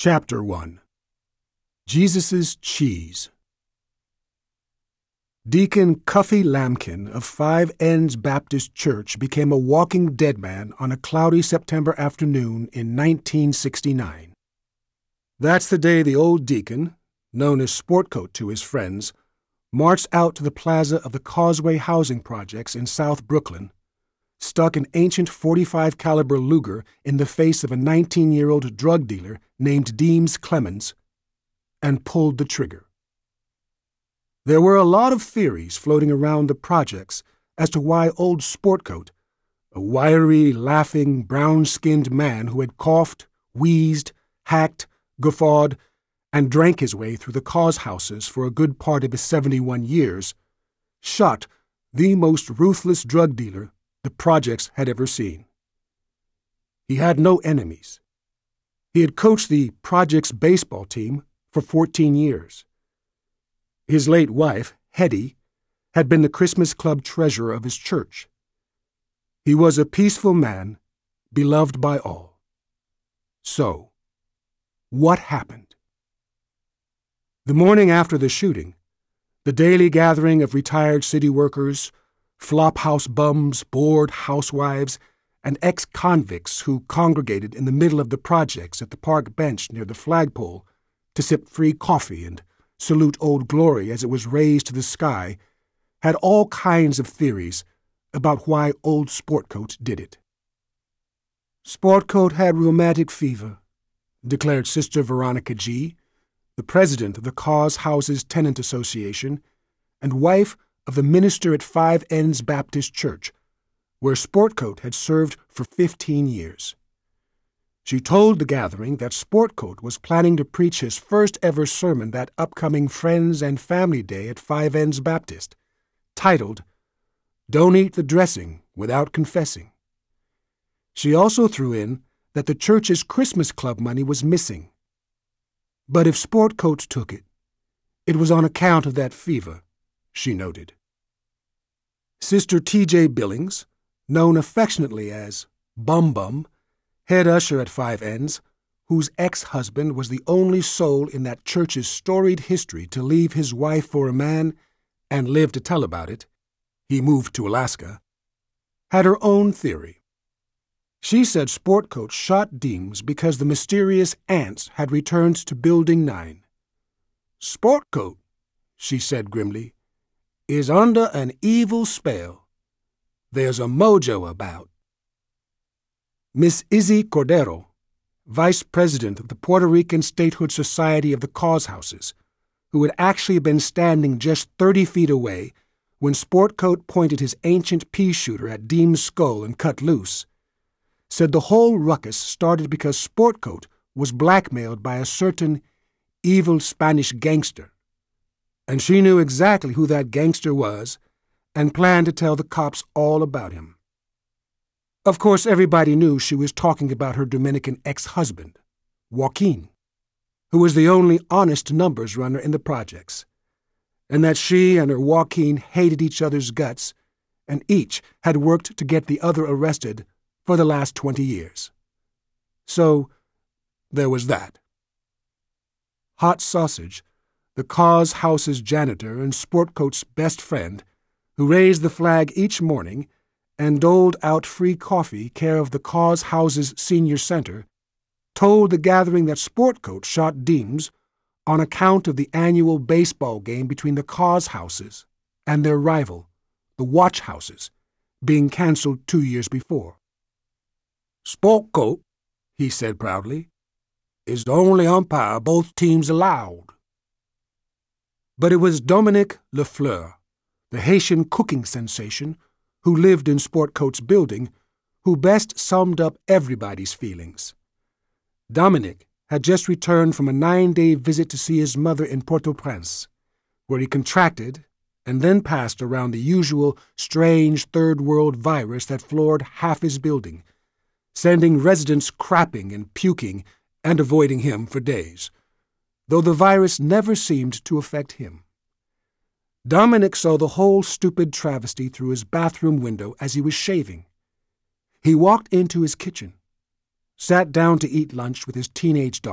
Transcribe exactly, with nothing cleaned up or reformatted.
Chapter one. Jesus' Cheese. Deacon Cuffy Lambkin of Five Ends Baptist Church became a walking dead man on a cloudy September afternoon in nineteen sixty-nine. That's the day the old deacon, known as Sportcoat to his friends, marched out to the plaza of the Causeway Housing Projects in South Brooklyn, stuck an ancient forty-five caliber Luger in the face of a nineteen-year-old drug dealer named Deems Clemens, and pulled the trigger. There were a lot of theories floating around the projects as to why old Sportcoat, a wiry, laughing, brown-skinned man who had coughed, wheezed, hacked, guffawed, and drank his way through the cause houses for a good part of his seventy-one years, shot the most ruthless drug dealer the projects had ever seen. He had no enemies. He had coached the project's baseball team for fourteen years. His late wife, Hetty, had been the Christmas Club treasurer of his church. He was a peaceful man, beloved by all. So, what happened? The morning after the shooting, the daily gathering of retired city workers, flophouse bums, bored housewives, and ex-convicts who congregated in the middle of the projects at the park bench near the flagpole to sip free coffee and salute Old Glory as it was raised to the sky, had all kinds of theories about why old Sportcoat did it. Sportcoat had rheumatic fever, declared Sister Veronica G., the president of the Cause Houses Tenant Association and wife of the minister at Five Ends Baptist Church, where Sportcoat had served for fifteen years. She told the gathering that Sportcoat was planning to preach his first-ever sermon that upcoming Friends and Family Day at Five Ends Baptist, titled, "Don't Eat the Dressing Without Confessing." She also threw in that the church's Christmas Club money was missing. But if Sportcoat took it, it was on account of that fever, she noted. Sister T J Billings, known affectionately as Bum Bum, head usher at Five Ends, whose ex-husband was the only soul in that church's storied history to leave his wife for a man and live to tell about it, he moved to Alaska, had her own theory. She said Sportcoat shot Deems because the mysterious ants had returned to Building nine. "Sportcoat," she said grimly, "is under an evil spell. There's a mojo about." Miss Izzy Cordero, vice president of the Puerto Rican Statehood Society of the Cause Houses, who had actually been standing just thirty feet away when Sportcoat pointed his ancient pea shooter at Deems' skull and cut loose, said the whole ruckus started because Sportcoat was blackmailed by a certain evil Spanish gangster, and she knew exactly who that gangster was and planned to tell the cops all about him. Of course, everybody knew she was talking about her Dominican ex-husband, Joaquin, who was the only honest numbers runner in the projects, and that she and her Joaquin hated each other's guts, and each had worked to get the other arrested for the last twenty years. So, there was that. Hot Sausage, the Cause House's janitor and Sportcoat's best friend, who raised the flag each morning and doled out free coffee care of the Cause House's senior center, told the gathering that Sportcoat shot Deems on account of the annual baseball game between the Cause Houses and their rival, the Watch Houses, being canceled two years before. "Sportcoat," he said proudly, "is the only umpire both teams allowed." But it was Dominique Lafleur, the Haitian cooking sensation, who lived in Sportcoat's building, who best summed up everybody's feelings. Dominic had just returned from a nine-day visit to see his mother in Port-au-Prince, where he contracted and then passed around the usual strange third-world virus that floored half his building, sending residents crapping and puking and avoiding him for days, though the virus never seemed to affect him. Dominic saw the whole stupid travesty through his bathroom window as he was shaving. He walked into his kitchen, sat down to eat lunch with his teenage daughter,